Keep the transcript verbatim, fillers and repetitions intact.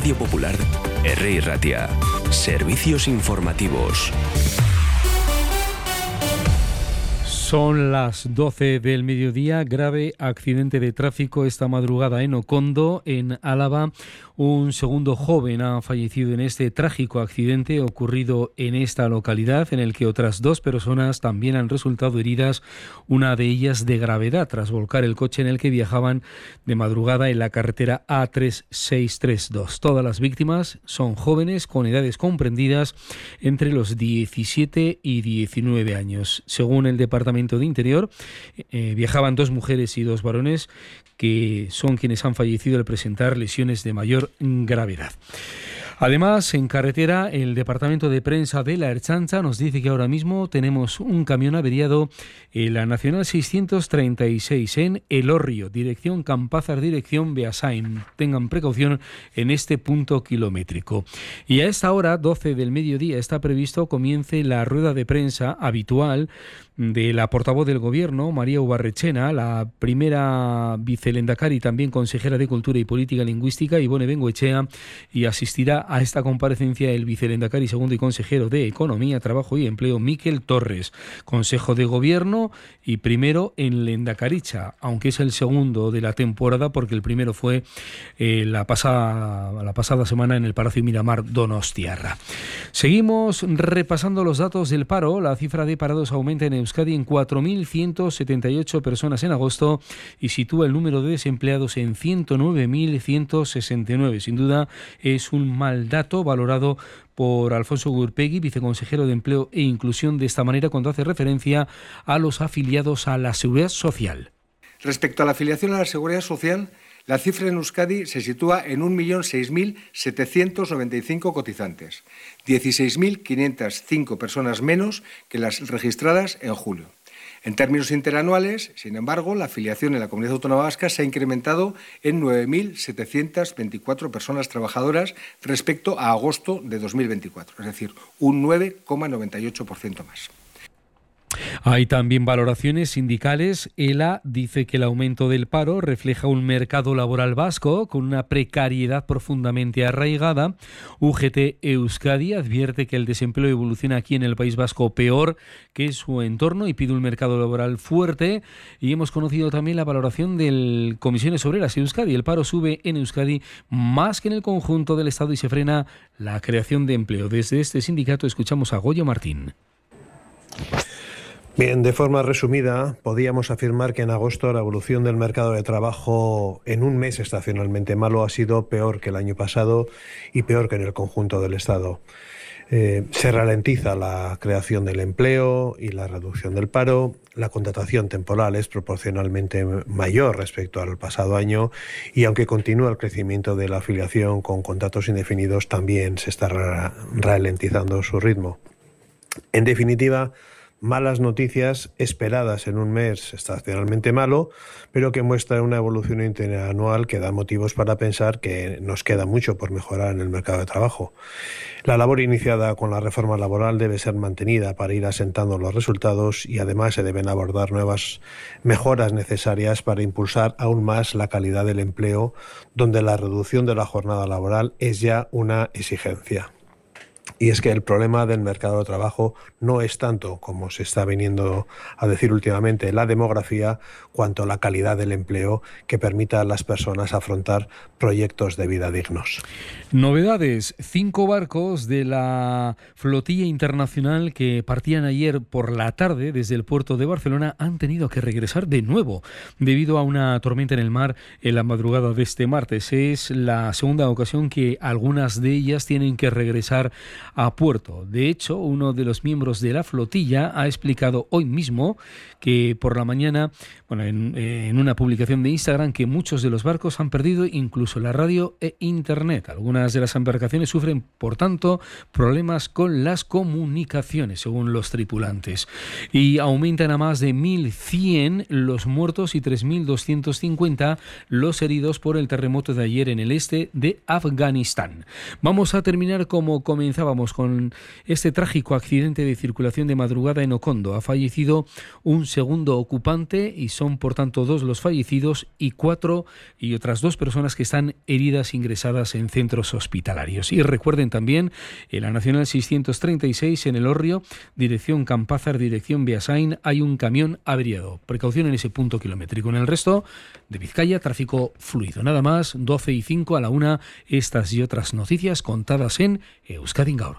Radio Popular, R I Ratia. Servicios informativos. Son las doce del mediodía. Grave accidente de tráfico esta madrugada en Ocondo, en Álava. Un segundo joven ha fallecido en este trágico accidente ocurrido en esta localidad, en el que otras dos personas también han resultado heridas, una de ellas de gravedad, tras volcar el coche en el que viajaban de madrugada en la carretera A tres seis tres dos. Todas las víctimas son jóvenes con edades comprendidas entre los diecisiete y diecinueve años. Según el Departamento de Interior, eh, viajaban dos mujeres y dos varones, que son quienes han fallecido al presentar lesiones de mayor gravedad. Además, en carretera, el Departamento de Prensa de la Ertzaintza nos dice que ahora mismo tenemos un camión averiado en la Nacional seiscientos treinta y seis en Elorrio, dirección Campazar, dirección Beasain. Tengan precaución en este punto kilométrico. Y a esta hora, doce del mediodía, está previsto comience la rueda de prensa habitual de la portavoz del Gobierno, María Ubarrechena, la primera vicelendakari y también consejera de Cultura y Política Lingüística, Ibone Bengoechea, y asistirá a esta comparecencia el vicelendakari segundo y consejero de Economía, Trabajo y Empleo, Miquel Torres. Consejo de Gobierno y primero en Lendakaricha, aunque es el segundo de la temporada porque el primero fue eh, la, pasada, la pasada semana en el Palacio Miramar Donostiarra. Seguimos repasando los datos del paro. La cifra de parados aumenta en Euskadi en cuatro mil ciento setenta y ocho personas en agosto y sitúa el número de desempleados en ciento nueve mil ciento sesenta y nueve. Sin duda es un mal dato valorado por Alfonso Gurpegui, viceconsejero de Empleo e Inclusión, de esta manera cuando hace referencia a los afiliados a la Seguridad Social. Respecto a la afiliación a la Seguridad Social, la cifra en Euskadi se sitúa en un millón seis mil setecientos noventa y cinco cotizantes, dieciséis mil quinientas cinco personas menos que las registradas en julio. En términos interanuales, sin embargo, la afiliación en la Comunidad Autónoma Vasca se ha incrementado en nueve mil setecientas veinticuatro personas trabajadoras respecto a agosto de dos mil veinticuatro, es decir, un nueve coma noventa y ocho por ciento más. Hay también valoraciones sindicales. ELA dice que el aumento del paro refleja un mercado laboral vasco con una precariedad profundamente arraigada. U G T Euskadi advierte que el desempleo evoluciona aquí en el País Vasco peor que su entorno y pide un mercado laboral fuerte. Y hemos conocido también la valoración del Comisiones Obreras Euskadi. El paro sube en Euskadi más que en el conjunto del Estado y se frena la creación de empleo. Desde este sindicato escuchamos a Goyo Martín. Bien, de forma resumida, podíamos afirmar que en agosto la evolución del mercado de trabajo en un mes estacionalmente malo ha sido peor que el año pasado y peor que en el conjunto del Estado. Eh, se ralentiza la creación del empleo y la reducción del paro. La contratación temporal es proporcionalmente mayor respecto al pasado año y aunque continúa el crecimiento de la afiliación con contratos indefinidos, también se está ra- ralentizando su ritmo. En definitiva, malas noticias esperadas en un mes estacionalmente malo, pero que muestra una evolución interanual que da motivos para pensar que nos queda mucho por mejorar en el mercado de trabajo. La labor iniciada con la reforma laboral debe ser mantenida para ir asentando los resultados y además se deben abordar nuevas mejoras necesarias para impulsar aún más la calidad del empleo, donde la reducción de la jornada laboral es ya una exigencia. Y es que el problema del mercado de trabajo no es tanto, como se está viniendo a decir últimamente, la demografía, cuanto la calidad del empleo que permita a las personas afrontar proyectos de vida dignos. Novedades. Cinco barcos de la flotilla internacional que partían ayer por la tarde desde el puerto de Barcelona han tenido que regresar de nuevo debido a una tormenta en el mar en la madrugada de este martes. Es la segunda ocasión que algunas de ellas tienen que regresar a puerto. De hecho, uno de los miembros de la flotilla ha explicado hoy mismo que por la mañana, bueno, en, en una publicación de Instagram, que muchos de los barcos han perdido incluso la radio e internet. Algunas de las embarcaciones sufren, por tanto, problemas con las comunicaciones, según los tripulantes. Y aumentan a más de mil cien los muertos y tres mil doscientos cincuenta los heridos por el terremoto de ayer en el este de Afganistán. Vamos a terminar como comenzábamos Vamos con este trágico accidente de circulación de madrugada en Ocondo. Ha fallecido un segundo ocupante y son por tanto dos los fallecidos y cuatro y otras dos personas que están heridas ingresadas en centros hospitalarios. Y recuerden también en la Nacional seiscientos treinta y seis en El Orrio, dirección Campázar, dirección Beasain, hay un camión averiado. Precaución en ese punto kilométrico. En el resto de Vizcaya, tráfico fluido. Nada más, doce y cinco a la una, estas y otras noticias contadas en Euskadi Gaur.